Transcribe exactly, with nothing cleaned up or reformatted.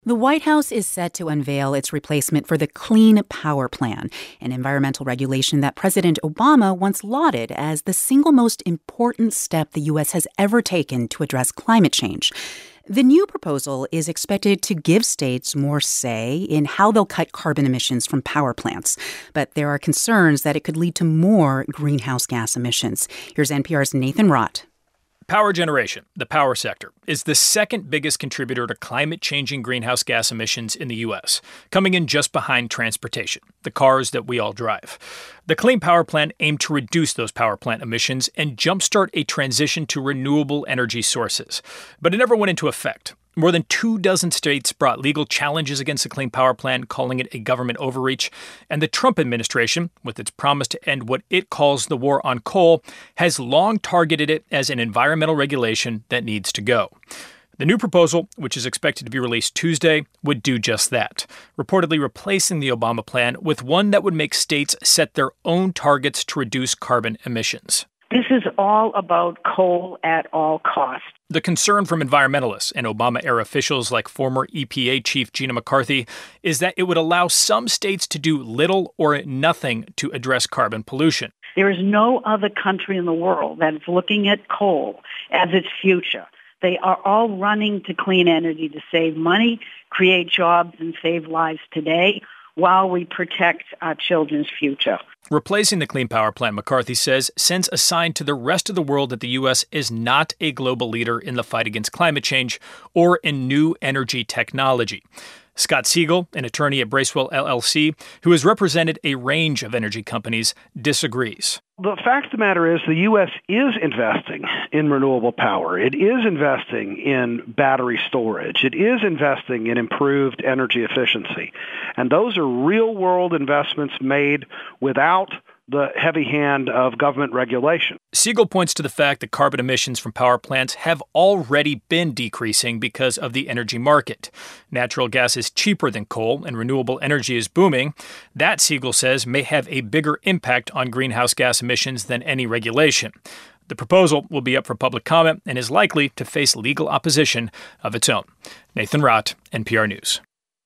The White House is set to unveil its replacement for the Clean Power Plan, an environmental regulation that President Obama once lauded as the single most important step the U S has ever taken to address climate change. The new proposal is expected to give states more say in how they'll cut carbon emissions from power plants. But there are concerns that it could lead to more greenhouse gas emissions. Here's N P R's Nathan Rott. Power generation, the power sector, is the second biggest contributor to climate-changing greenhouse gas emissions in the U S, coming in just behind transportation, the cars that we all drive. The Clean Power Plan aimed to reduce those power plant emissions and jumpstart a transition to renewable energy sources. But it never went into effect. More than two dozen states brought legal challenges against the Clean Power Plan, calling it a government overreach. And the Trump administration, with its promise to end what it calls the war on coal, has long targeted it as an environmental regulation that needs to go. The new proposal, which is expected to be released Tuesday, would do just that, reportedly replacing the Obama plan with one that would make states set their own targets to reduce carbon emissions. This is all about coal at all costs. The concern from environmentalists and Obama-era officials like former E P A Chief Gina McCarthy is that it would allow some states to do little or nothing to address carbon pollution. There is no other country in the world that is looking at coal as its future. They are all running to clean energy to save money, create jobs, and save lives today while we protect our children's future. Replacing the Clean Power Plan, McCarthy says, sends a sign to the rest of the world that the U S is not a global leader in the fight against climate change or in new energy technology. Scott Siegel, an attorney at Bracewell L L C, who has represented a range of energy companies, disagrees. The fact of the matter is the U S is investing in renewable power. It is investing in battery storage. It is investing in improved energy efficiency. And those are real-world investments made without the heavy hand of government regulation. Siegel points to the fact that carbon emissions from power plants have already been decreasing because of the energy market. Natural gas is cheaper than coal, and renewable energy is booming. That, Siegel says, may have a bigger impact on greenhouse gas emissions than any regulation. The proposal will be up for public comment and is likely to face legal opposition of its own. Nathan Rott, N P R News.